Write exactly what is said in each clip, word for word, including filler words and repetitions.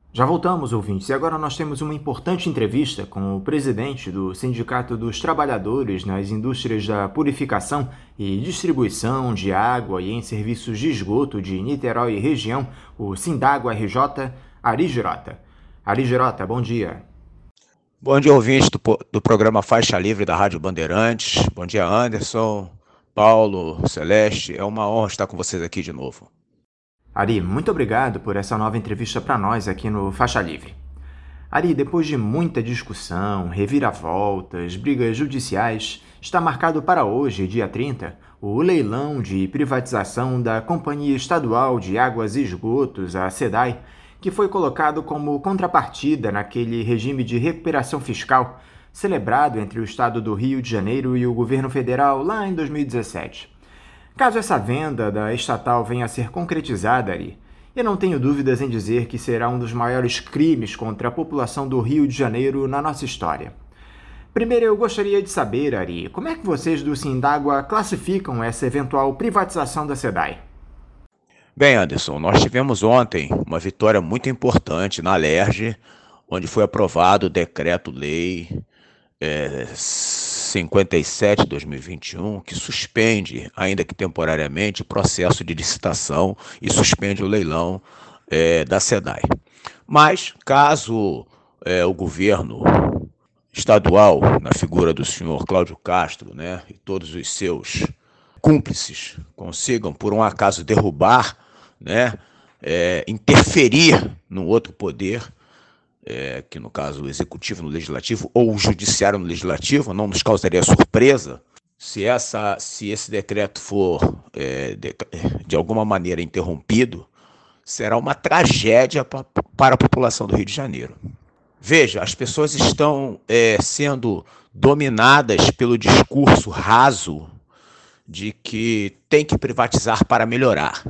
Já voltamos, ouvintes, e agora nós temos uma importante entrevista com o presidente do Sindicato dos Trabalhadores nas Indústrias da Purificação e Distribuição de Água e em Serviços de Esgoto de Niterói e Região, o Sindágua R J, Ari Girota. Ari Girota, bom dia. Bom dia, ouvintes do, do programa Faixa Livre da Rádio Bandeirantes. Bom dia, Anderson, Paulo, Celeste. É uma honra estar com vocês aqui de novo. Ari, muito obrigado por essa nova entrevista para nós aqui no Faixa Livre. Ari, depois de muita discussão, reviravoltas, brigas judiciais, está marcado para hoje, dia trinta, o leilão de privatização da Companhia Estadual de Águas e Esgotos, a SEDAI, que foi colocado como contrapartida naquele regime de recuperação fiscal celebrado entre o Estado do Rio de Janeiro e o governo federal lá em dois mil e dezessete. Caso essa venda da estatal venha a ser concretizada, Ari, eu não tenho dúvidas em dizer que será um dos maiores crimes contra a população do Rio de Janeiro na nossa história. Primeiro, eu gostaria de saber, Ari, como é que vocês do Sindágua classificam essa eventual privatização da SEDAI? Bem, Anderson, nós tivemos ontem uma vitória muito importante na Alerj, onde foi aprovado o decreto-lei é, cinquenta e sete de dois mil e vinte e um, que suspende, ainda que temporariamente, o processo de licitação e suspende o leilão é, da SEDAI. Mas, caso é, o governo estadual, na figura do senhor Cláudio Castro, né, e todos os seus cúmplices, consigam, por um acaso, derrubar, né, é, interferir no outro poder, É, que no caso o executivo no legislativo ou o judiciário no legislativo, não nos causaria surpresa se, essa, se esse decreto for é, de, de alguma maneira interrompido. Será uma tragédia pra, para a população do Rio de Janeiro. Veja, as pessoas estão é, sendo dominadas pelo discurso raso de que tem que privatizar para melhorar.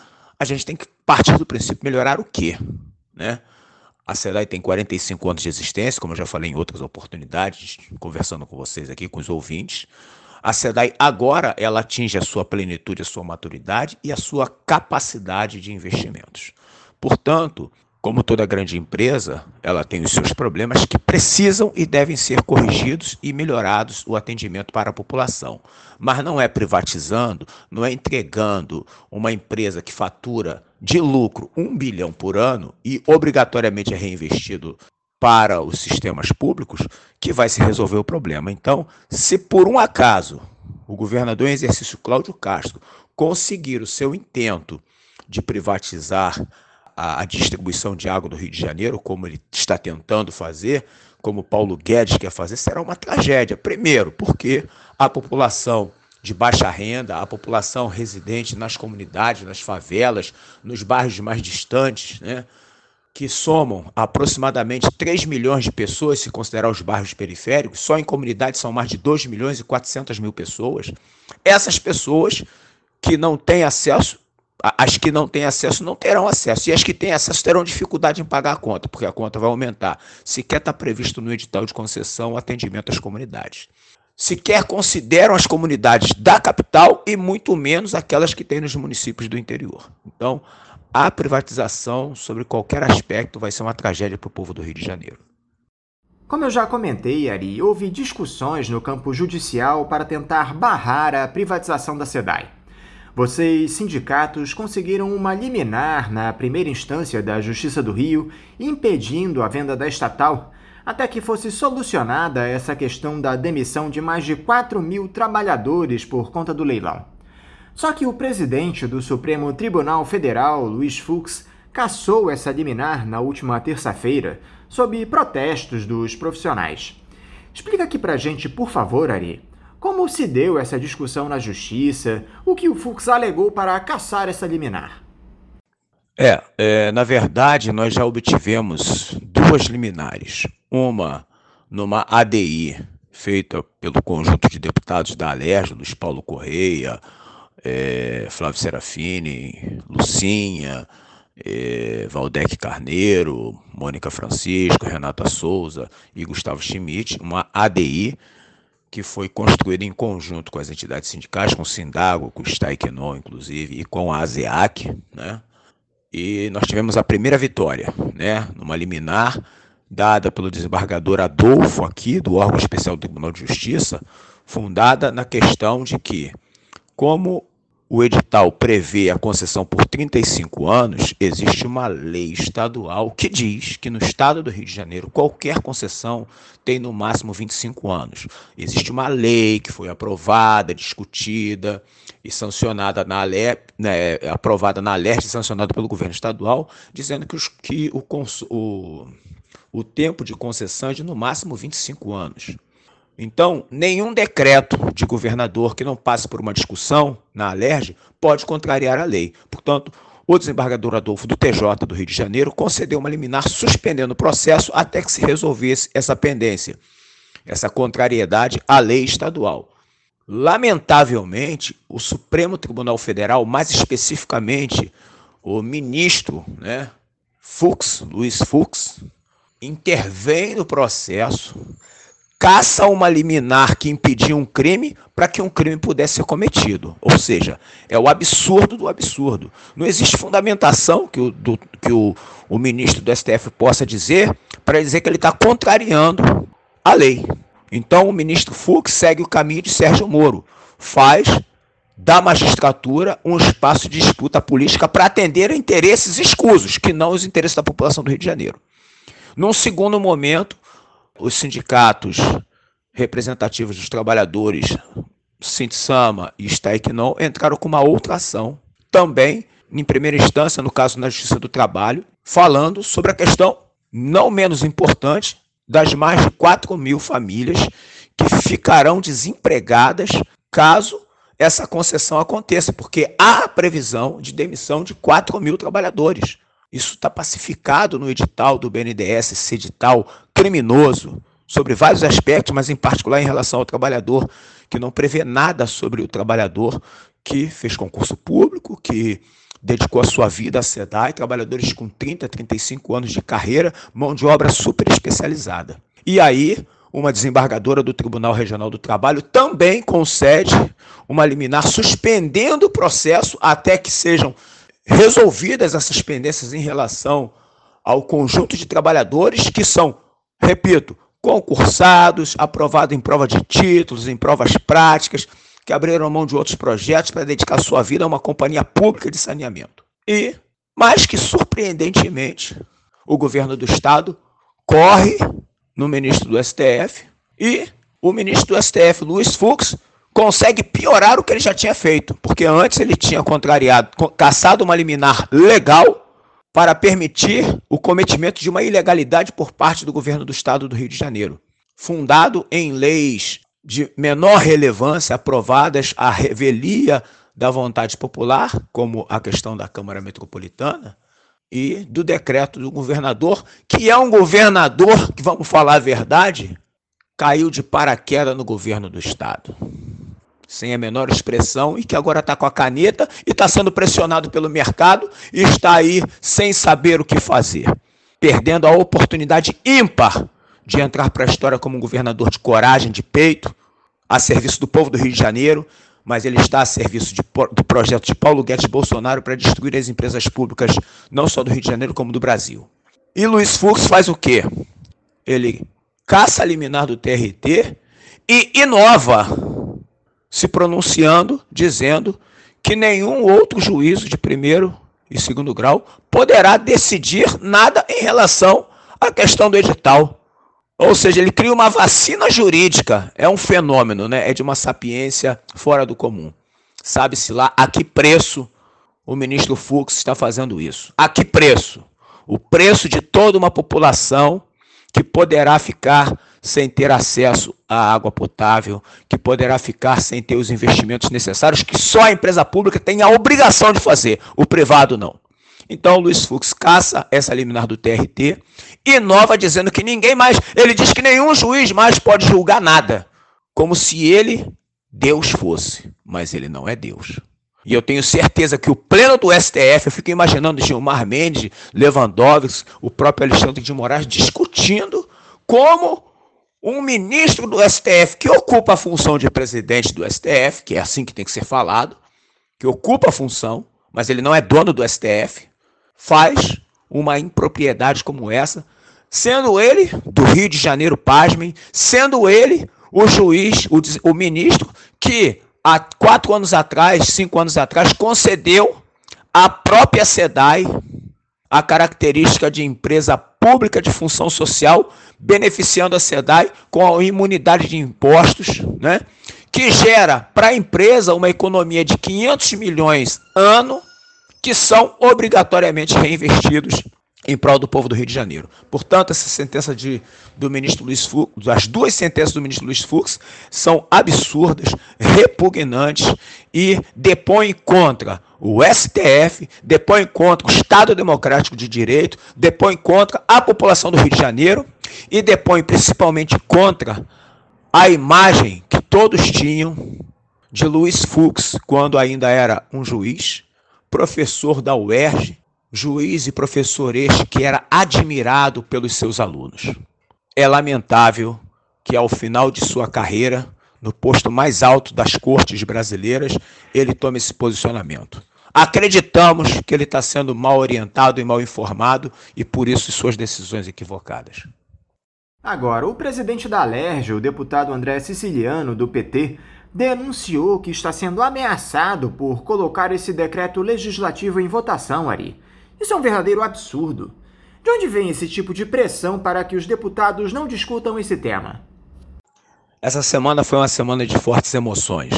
A gente tem que partir do princípio, melhorar o quê? Né? A SEDAI tem quarenta e cinco anos de existência, como eu já falei em outras oportunidades, conversando com vocês aqui, com os ouvintes. A SEDAI agora ela atinge a sua plenitude, a sua maturidade e a sua capacidade de investimentos. Portanto, como toda grande empresa, ela tem os seus problemas que precisam e devem ser corrigidos e melhorados o atendimento para a população. Mas não é privatizando, não é entregando uma empresa que fatura de lucro um bilhão por ano e obrigatoriamente é reinvestido para os sistemas públicos que vai se resolver o problema. Então, se por um acaso o governador em exercício Cláudio Castro conseguir o seu intento de privatizar a, a distribuição de água do Rio de Janeiro, como ele está tentando fazer, como Paulo Guedes quer fazer, será uma tragédia. Primeiro, porque a população de baixa renda, a população residente nas comunidades, nas favelas, nos bairros mais distantes, né, que somam aproximadamente três milhões de pessoas, se considerar os bairros periféricos, só em comunidades são mais de dois milhões e quatrocentas mil pessoas. Essas pessoas que não têm acesso, as que não têm acesso não terão acesso, e as que têm acesso terão dificuldade em pagar a conta, porque a conta vai aumentar. Sequer está previsto no edital de concessão o atendimento às comunidades. Sequer consideram as comunidades da capital e muito menos aquelas que tem nos municípios do interior. Então, a privatização, sobre qualquer aspecto, vai ser uma tragédia para o povo do Rio de Janeiro. Como eu já comentei, Ari, houve discussões no campo judicial para tentar barrar a privatização da SEDAI. Vocês, sindicatos, conseguiram uma liminar na primeira instância da Justiça do Rio, impedindo a venda da estatal, até que fosse solucionada essa questão da demissão de mais de quatro mil trabalhadores por conta do leilão. Só que o presidente do Supremo Tribunal Federal, Luiz Fux, cassou essa liminar na última terça-feira, sob protestos dos profissionais. Explica aqui pra gente, por favor, Ari, como se deu essa discussão na Justiça, o que o Fux alegou para cassar essa liminar? É, é, na verdade, nós já obtivemos duas liminares. Uma numa A D I feita pelo conjunto de deputados da Alerj, Luiz Paulo Correia, é, Flávio Serafini, Lucinha, é, Valdec Carneiro, Mônica Francisco, Renata Souza e Gustavo Schmidt, uma A D I que foi construída em conjunto com as entidades sindicais, com o Sindago, com o Staiquenon, inclusive, e com a ASEAC, né? e nós tivemos a primeira vitória, né, numa liminar dada pelo desembargador Adolfo, aqui do órgão especial do Tribunal de Justiça, fundada na questão de que, como o edital prevê a concessão por trinta e cinco anos, existe uma lei estadual que diz que no estado do Rio de Janeiro qualquer concessão tem no máximo vinte e cinco anos. Existe uma lei que foi aprovada, discutida e sancionada na ALERJ, né, aprovada na ALERJ e sancionada pelo governo estadual, dizendo que, os, que o, o, o tempo de concessão é de no máximo vinte e cinco anos. Então, nenhum decreto de governador que não passe por uma discussão na ALERJ pode contrariar a lei. Portanto, o desembargador Adolfo do T J do Rio de Janeiro concedeu uma liminar suspendendo o processo até que se resolvesse essa pendência, essa contrariedade à lei estadual. Lamentavelmente, o Supremo Tribunal Federal, mais especificamente o ministro, né, Fux, Luiz Fux, intervém no processo, caça uma liminar que impedia um crime para que um crime pudesse ser cometido. Ou seja, é o absurdo do absurdo. Não existe fundamentação que o, do, que o, o ministro do S T F possa dizer para dizer que ele está contrariando a lei. Então o ministro Fux segue o caminho de Sérgio Moro. Faz da magistratura um espaço de disputa política para atender a interesses escusos, que não os interesses da população do Rio de Janeiro. Num segundo momento, os sindicatos representativos dos trabalhadores, Sintsama e Staiknon, entraram com uma outra ação, também, em primeira instância, no caso na Justiça do Trabalho, falando sobre a questão não menos importante das mais de quatro mil famílias que ficarão desempregadas caso essa concessão aconteça, porque há a previsão de demissão de quatro mil trabalhadores. Isso está pacificado no edital do B N D E S, esse edital criminoso, sobre vários aspectos, mas em particular em relação ao trabalhador, que não prevê nada sobre o trabalhador que fez concurso público, que dedicou a sua vida à SEDAI, trabalhadores com trinta, trinta e cinco anos de carreira, mão de obra super especializada. E aí, uma desembargadora do Tribunal Regional do Trabalho também concede uma liminar suspendendo o processo até que sejam resolvidas essas pendências em relação ao conjunto de trabalhadores que são, repito, concursados, aprovados em prova de títulos, em provas práticas, que abriram mão de outros projetos para dedicar sua vida a uma companhia pública de saneamento. E, mais que surpreendentemente, o governo do Estado corre no ministro do S T F e o ministro do S T F, Luiz Fux, consegue piorar o que ele já tinha feito, porque antes ele tinha contrariado, cassado uma liminar legal para permitir o cometimento de uma ilegalidade por parte do governo do Estado do Rio de Janeiro, fundado em leis de menor relevância, aprovadas à revelia da vontade popular, como a questão da Câmara Metropolitana, e do decreto do governador, que é um governador que, vamos falar a verdade, caiu de paraquedas no governo do Estado, sem a menor expressão, e que agora está com a caneta e está sendo pressionado pelo mercado e está aí sem saber o que fazer, perdendo a oportunidade ímpar de entrar para a história como um governador de coragem, de peito, a serviço do povo do Rio de Janeiro, mas ele está a serviço de, do projeto de Paulo Guedes Bolsonaro para destruir as empresas públicas, não só do Rio de Janeiro, como do Brasil. E Luiz Fux faz o quê? Ele caça a liminar do T R T e inova, se pronunciando, dizendo que nenhum outro juízo de primeiro e segundo grau poderá decidir nada em relação à questão do edital. Ou seja, ele cria uma vacina jurídica. É um fenômeno, né? É de uma sapiência fora do comum. Sabe-se lá a que preço o ministro Fux está fazendo isso. A que preço? O preço de toda uma população que poderá ficar sem ter acesso à água potável, que poderá ficar sem ter os investimentos necessários, que só a empresa pública tem a obrigação de fazer, o privado não. Então, o Luiz Fux caça essa liminar do T R T, inova dizendo que ninguém mais, ele diz que nenhum juiz mais pode julgar nada, como se ele, Deus fosse, mas ele não é Deus. E eu tenho certeza que o pleno do S T F, eu fico imaginando Gilmar Mendes, Lewandowski, o próprio Alexandre de Moraes, discutindo como um ministro do S T F que ocupa a função de presidente do S T F, que é assim que tem que ser falado, que ocupa a função, mas ele não é dono do S T F, faz uma impropriedade como essa, sendo ele do Rio de Janeiro, pasmem, sendo ele o juiz, o, o ministro que há quatro anos atrás, cinco anos atrás, concedeu à própria SEDAI a característica de empresa pública de função social, beneficiando a SEDAI com a imunidade de impostos, né, que gera para a empresa uma economia de quinhentos milhões ano, que são obrigatoriamente reinvestidos em prol do povo do Rio de Janeiro. Portanto, essa sentença de, do ministro Luiz Fux, as duas sentenças do ministro Luiz Fux são absurdas, repugnantes e depõem contra o S T F, depõem contra o Estado Democrático de Direito, depõem contra a população do Rio de Janeiro e depõem principalmente contra a imagem que todos tinham de Luiz Fux quando ainda era um juiz, professor da U E R J, juiz e professor este que era admirado pelos seus alunos. É lamentável que ao final de sua carreira, no posto mais alto das cortes brasileiras, ele tome esse posicionamento. Acreditamos que ele está sendo mal orientado e mal informado e por isso suas decisões equivocadas. Agora, o presidente da Alerj, o deputado André Siciliano, do P T, denunciou que está sendo ameaçado por colocar esse decreto legislativo em votação, Ari. Isso é um verdadeiro absurdo. De onde vem esse tipo de pressão para que os deputados não discutam esse tema? Essa semana foi uma semana de fortes emoções.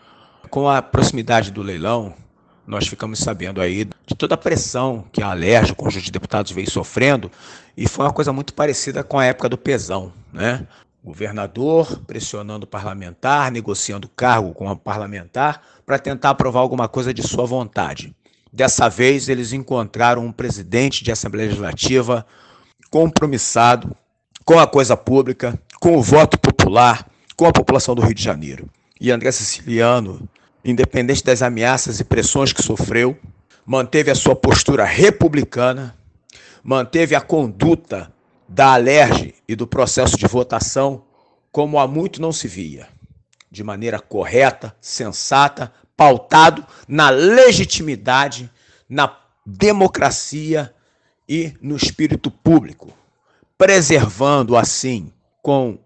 Com a proximidade do leilão, nós ficamos sabendo aí de toda a pressão que a Alerj, o conjunto de deputados, veio sofrendo, e foi uma coisa muito parecida com a época do Pezão, né? Governador pressionando o parlamentar, negociando cargo com o parlamentar para tentar aprovar alguma coisa de sua vontade. Dessa vez, eles encontraram um presidente de Assembleia Legislativa compromissado com a coisa pública, com o voto popular, com a população do Rio de Janeiro. E André Siciliano, independente das ameaças e pressões que sofreu, manteve a sua postura republicana, manteve a conduta da Alerj e do processo de votação como há muito não se via, de maneira correta, sensata, pautado na legitimidade, na democracia e no espírito público, preservando assim, com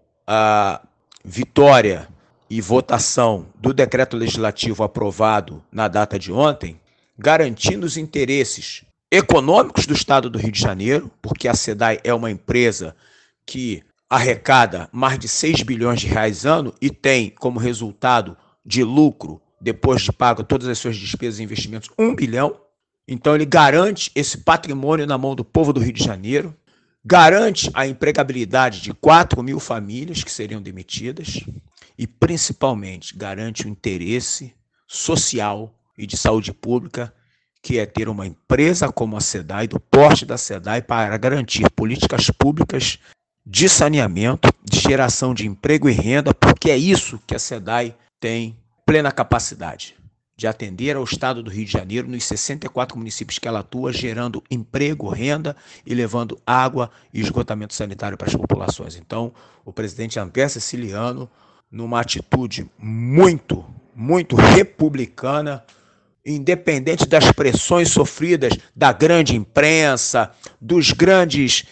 a vitória e votação do decreto legislativo aprovado na data de ontem, garantindo os interesses econômicos do Estado do Rio de Janeiro, porque a SEDAI é uma empresa que arrecada mais de seis bilhões de reais ano e tem como resultado de lucro, depois de pago todas as suas despesas e investimentos, um bilhão. Então ele garante esse patrimônio na mão do povo do Rio de Janeiro, garante a empregabilidade de quatro mil famílias que seriam demitidas e, principalmente, garante o interesse social e de saúde pública, que é ter uma empresa como a SEDAI, do porte da SEDAI, para garantir políticas públicas de saneamento, de geração de emprego e renda, porque é isso que a SEDAI tem plena capacidade de atender ao Estado do Rio de Janeiro nos sessenta e quatro municípios que ela atua, gerando emprego, renda e levando água e esgotamento sanitário para as populações. Então, o presidente André Siciliano, numa atitude muito, muito republicana, independente das pressões sofridas da grande imprensa, dos grandes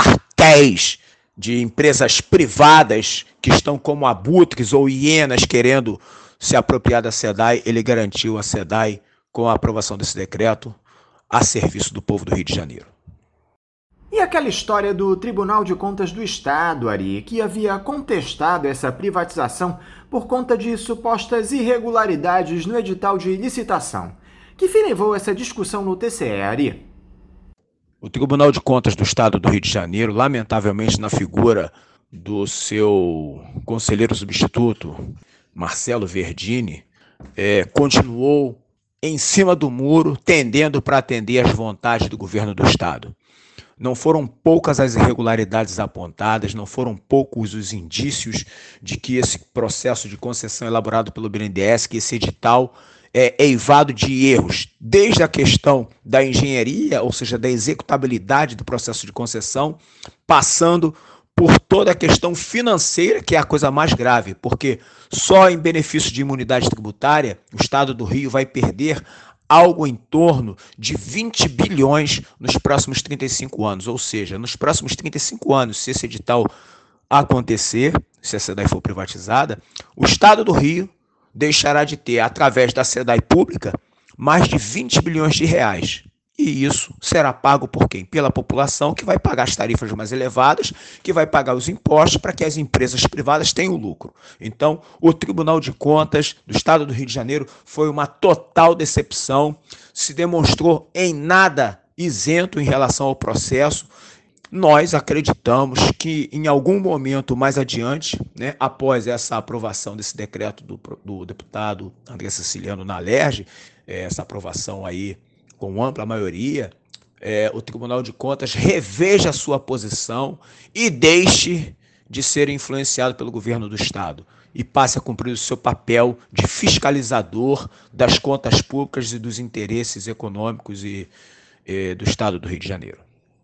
cartéis de empresas privadas que estão como abutres ou hienas querendo se apropriar da SEDAI, ele garantiu a SEDAI com a aprovação desse decreto a serviço do povo do Rio de Janeiro. E aquela história do Tribunal de Contas do Estado, Ari, que havia contestado essa privatização por conta de supostas irregularidades no edital de licitação. Que fim levou essa discussão no T C E, Ari? O Tribunal de Contas do Estado do Rio de Janeiro, lamentavelmente na figura do seu conselheiro substituto, Marcelo Verdini, é, continuou em cima do muro, tendendo para atender às vontades do governo do Estado. Não foram poucas as irregularidades apontadas, não foram poucos os indícios de que esse processo de concessão elaborado pelo B N D E S, que esse edital é eivado de erros, desde a questão da engenharia, ou seja, da executabilidade do processo de concessão, passando por toda a questão financeira, que é a coisa mais grave, porque só em benefício de imunidade tributária, o Estado do Rio vai perder algo em torno de vinte bilhões nos próximos trinta e cinco anos. Ou seja, nos próximos trinta e cinco anos, se esse edital acontecer, se a SEDAI for privatizada, o Estado do Rio deixará de ter, através da SEDAI pública, mais de vinte bilhões de reais. E isso será pago por quem? Pela população, que vai pagar as tarifas mais elevadas, que vai pagar os impostos para que as empresas privadas tenham lucro. Então, o Tribunal de Contas do Estado do Rio de Janeiro foi uma total decepção, se demonstrou em nada isento em relação ao processo. Nós acreditamos que em algum momento mais adiante, né, após essa aprovação desse decreto do, do deputado André Siciliano na Alerj, essa aprovação aí com ampla maioria, é, o Tribunal de Contas reveja a sua posição e deixe de ser influenciado pelo governo do Estado e passe a cumprir o seu papel de fiscalizador das contas públicas e dos interesses econômicos e, e do Estado do Rio de Janeiro.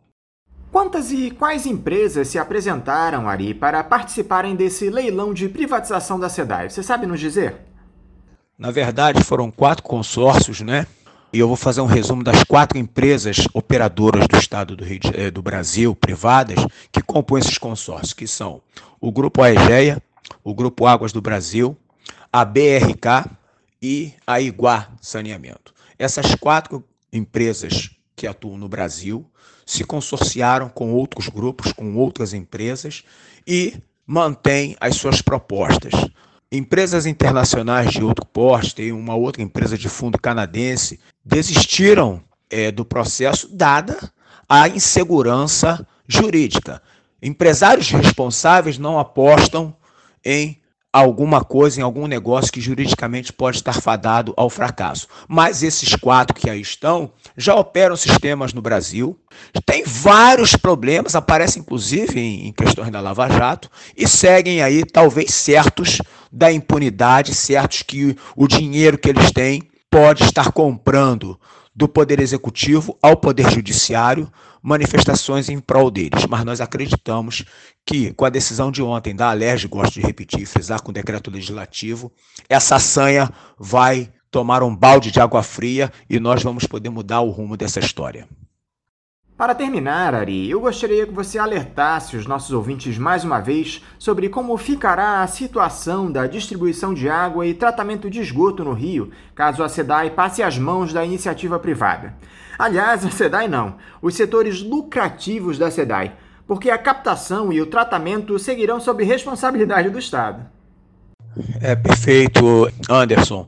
Quantas e quais empresas se apresentaram, Ari, para participarem desse leilão de privatização da SEDAI? Você sabe nos dizer? Na verdade, foram quatro consórcios, né? E eu vou fazer um resumo das quatro empresas operadoras do Estado do, Rio de, do Brasil, privadas, que compõem esses consórcios, que são o Grupo Aegea, o Grupo Águas do Brasil, a B R K e a Iguá Saneamento. Essas quatro empresas que atuam no Brasil se consorciaram com outros grupos, com outras empresas e mantêm as suas propostas. Empresas internacionais de outro porte, tem uma outra empresa de fundo canadense, desistiram é, do processo dada a insegurança jurídica. Empresários responsáveis não apostam em alguma coisa, em algum negócio que juridicamente pode estar fadado ao fracasso. Mas esses quatro que aí estão já operam sistemas no Brasil, tem vários problemas, aparecem inclusive em, em questões da Lava Jato, e seguem aí talvez certos da impunidade, certos que o dinheiro que eles têm pode estar comprando do Poder Executivo ao Poder Judiciário manifestações em prol deles. Mas nós acreditamos que, com a decisão de ontem da Alerj, gosto de repetir e frisar, com o decreto legislativo, essa sanha vai tomar um balde de água fria e nós vamos poder mudar o rumo dessa história. Para terminar, Ari, eu gostaria que você alertasse os nossos ouvintes mais uma vez sobre como ficará a situação da distribuição de água e tratamento de esgoto no Rio, caso a SEDAI passe às mãos da iniciativa privada. Aliás, a SEDAI não, os setores lucrativos da SEDAI, porque a captação e o tratamento seguirão sob responsabilidade do Estado. É perfeito, Anderson.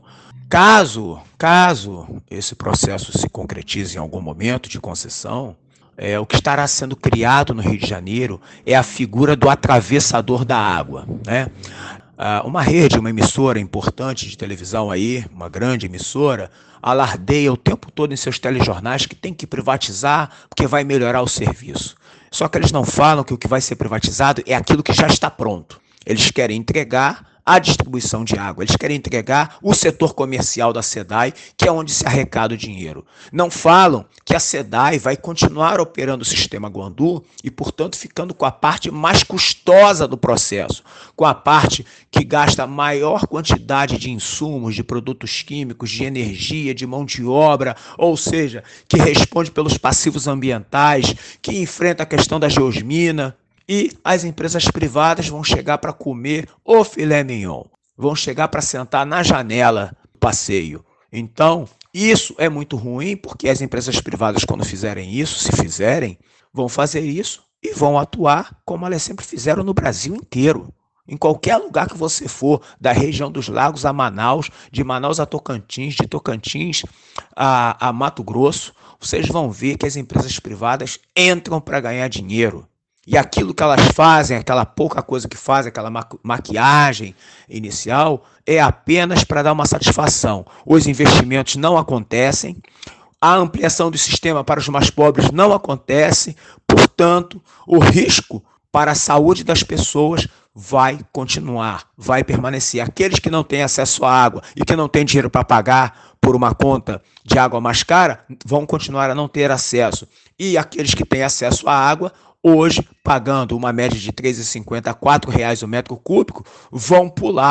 Caso, caso esse processo se concretize em algum momento de concessão, É, o que estará sendo criado no Rio de Janeiro é a figura do atravessador da água, né? Ah, uma rede, uma emissora importante de televisão aí, uma grande emissora, alardeia o tempo todo em seus telejornais que tem que privatizar porque vai melhorar o serviço. Só que eles não falam que o que vai ser privatizado é aquilo que já está pronto. Eles querem entregar a distribuição de água, eles querem entregar o setor comercial da SEDAI, que é onde se arrecada o dinheiro. Não falam que a SEDAI vai continuar operando o sistema Guandu e, portanto, ficando com a parte mais custosa do processo, com a parte que gasta maior quantidade de insumos, de produtos químicos, de energia, de mão de obra, ou seja, que responde pelos passivos ambientais, que enfrenta a questão da geosmina. E as empresas privadas vão chegar para comer o filé mignon, vão chegar para sentar na janela do passeio. Então, isso é muito ruim, porque as empresas privadas, quando fizerem isso, se fizerem, vão fazer isso e vão atuar como elas sempre fizeram no Brasil inteiro. Em qualquer lugar que você for, da região dos lagos a Manaus, de Manaus a Tocantins, de Tocantins a, a Mato Grosso, vocês vão ver que as empresas privadas entram para ganhar dinheiro. E aquilo que elas fazem, aquela pouca coisa que fazem, aquela maquiagem inicial, é apenas para dar uma satisfação. Os investimentos não acontecem, a ampliação do sistema para os mais pobres não acontece, portanto, o risco para a saúde das pessoas vai continuar, vai permanecer. Aqueles que não têm acesso à água e que não têm dinheiro para pagar por uma conta de água mais cara, vão continuar a não ter acesso. E aqueles que têm acesso à água, hoje, pagando uma média de três reais e cinquenta centavos a quatro reais o metro cúbico, vão pular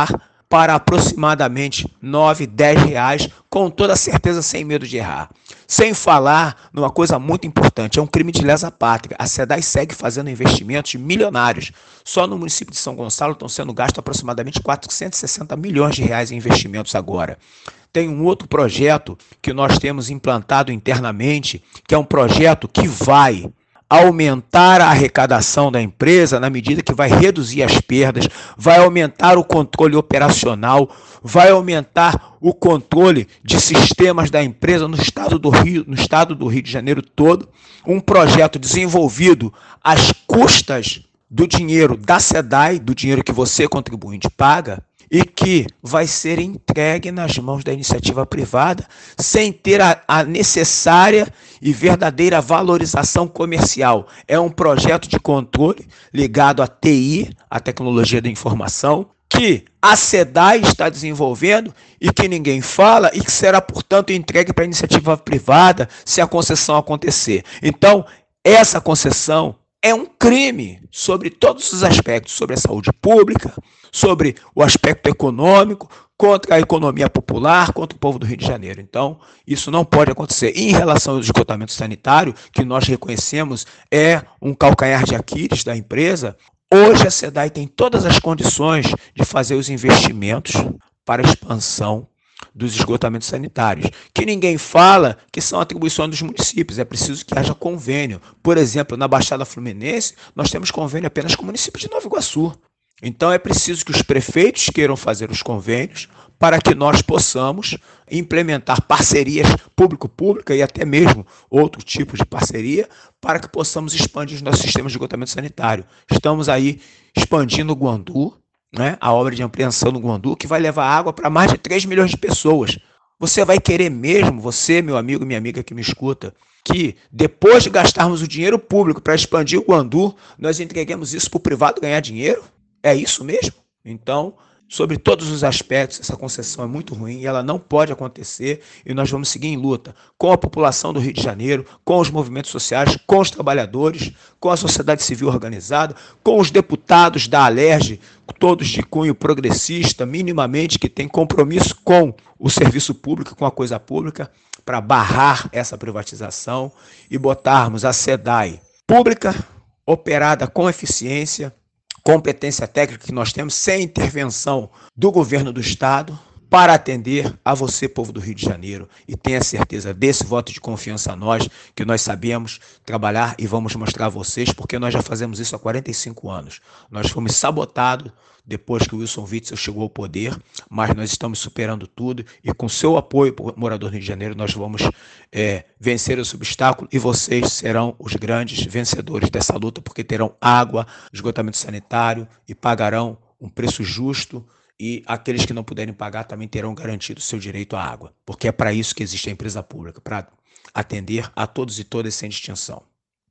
para aproximadamente nove, dez reais, com toda certeza, sem medo de errar. Sem falar numa coisa muito importante, é um crime de lesa pátria. A SEDAI segue fazendo investimentos milionários. Só no município de São Gonçalo estão sendo gastos aproximadamente quatrocentos e sessenta milhões de reais em investimentos agora. Tem um outro projeto que nós temos implantado internamente, que é um projeto que vai aumentar a arrecadação da empresa na medida que vai reduzir as perdas, vai aumentar o controle operacional, vai aumentar o controle de sistemas da empresa no estado do Rio, no estado do Rio de Janeiro todo. Um projeto desenvolvido às custas do dinheiro da SEDAI, do dinheiro que você, contribuinte, paga, e que vai ser entregue nas mãos da iniciativa privada sem ter a, a necessária e verdadeira valorização comercial. É um projeto de controle ligado à T I, à tecnologia da informação, que a SEDAI está desenvolvendo e que ninguém fala e que será, portanto, entregue para a iniciativa privada se a concessão acontecer. Então, essa concessão é um crime sobre todos os aspectos, sobre a saúde pública, sobre o aspecto econômico, contra a economia popular, contra o povo do Rio de Janeiro. Então, isso não pode acontecer. E em relação ao esgotamento sanitário, que nós reconhecemos é um calcanhar de Aquiles da empresa, hoje a SEDAI tem todas as condições de fazer os investimentos para a expansão dos esgotamentos sanitários, que ninguém fala que são atribuições dos municípios, é preciso que haja convênio. Por exemplo, na Baixada Fluminense, nós temos convênio apenas com o município de Nova Iguaçu. Então é preciso que os prefeitos queiram fazer os convênios para que nós possamos implementar parcerias público-pública e até mesmo outro tipo de parceria para que possamos expandir os nossos sistemas de esgotamento sanitário. Estamos aí expandindo o Guandu, né, a obra de ampliação do Guandu, que vai levar água para mais de três milhões de pessoas. Você vai querer mesmo, você, meu amigo, minha amiga que me escuta, que depois de gastarmos o dinheiro público para expandir o Guandu, nós entreguemos isso para o privado ganhar dinheiro? É isso mesmo? Então, sobre todos os aspectos, essa concessão é muito ruim e ela não pode acontecer e nós vamos seguir em luta com a população do Rio de Janeiro, com os movimentos sociais, com os trabalhadores, com a sociedade civil organizada, com os deputados da Alerj, todos de cunho progressista, minimamente, que tem compromisso com o serviço público, com a coisa pública, para barrar essa privatização e botarmos a SEDAI pública, operada com eficiência, competência técnica que nós temos, sem intervenção do governo do Estado, para atender a você, povo do Rio de Janeiro. E tenha certeza desse voto de confiança a nós, que nós sabemos trabalhar e vamos mostrar a vocês, porque nós já fazemos isso há quarenta e cinco anos. Nós fomos sabotados depois que o Wilson Witzel chegou ao poder, mas nós estamos superando tudo e com seu apoio, morador do Rio de Janeiro, nós vamos é, vencer esse obstáculo e vocês serão os grandes vencedores dessa luta, porque terão água, esgotamento sanitário e pagarão um preço justo, e aqueles que não puderem pagar também terão garantido o seu direito à água, porque é para isso que existe a empresa pública, para atender a todos e todas sem distinção.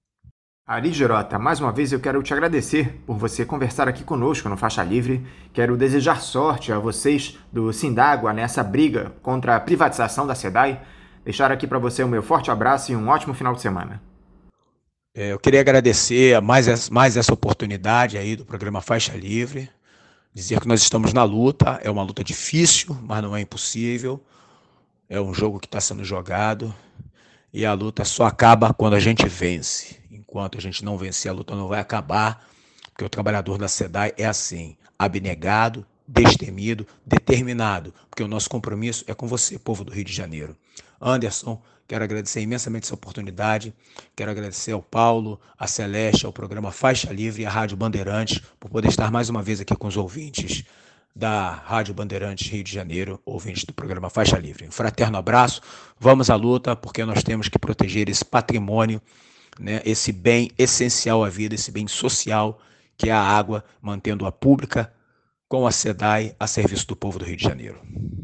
Ari Girota, mais uma vez eu quero te agradecer por você conversar aqui conosco no Faixa Livre. Quero desejar sorte a vocês do Sindágua nessa briga contra a privatização da SEDAI. Deixar aqui para você o meu forte abraço e um ótimo final de semana. É, eu queria agradecer mais essa, mais essa oportunidade aí do programa Faixa Livre. Dizer que nós estamos na luta, é uma luta difícil, mas não é impossível. É um jogo que está sendo jogado e a luta só acaba quando a gente vence. Enquanto a gente não vencer, a luta não vai acabar, porque o trabalhador da SEDAI é assim, abnegado, destemido, determinado, porque o nosso compromisso é com você, povo do Rio de Janeiro. Anderson, quero agradecer imensamente essa oportunidade, quero agradecer ao Paulo, à Celeste, ao programa Faixa Livre e à Rádio Bandeirantes, por poder estar mais uma vez aqui com os ouvintes da Rádio Bandeirantes Rio de Janeiro, ouvintes do programa Faixa Livre. Um fraterno abraço, vamos à luta, porque nós temos que proteger esse patrimônio, né, esse bem essencial à vida, esse bem social, que é a água, mantendo-a pública com a SEDAI a serviço do povo do Rio de Janeiro.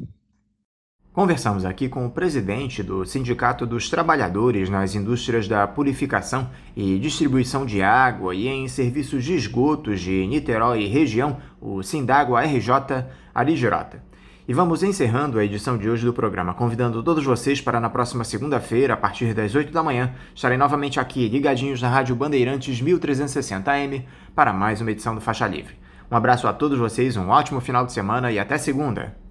Conversamos aqui com o presidente do Sindicato dos Trabalhadores nas Indústrias da Purificação e Distribuição de Água e em Serviços de Esgotos de Niterói e região, o Sindágua R J, Ari Girota. E vamos encerrando a edição de hoje do programa, convidando todos vocês para na próxima segunda-feira, a partir das oito da manhã, estarem novamente aqui, ligadinhos na Rádio Bandeirantes mil trezentos e sessenta A M, para mais uma edição do Faixa Livre. Um abraço a todos vocês, um ótimo final de semana e até segunda!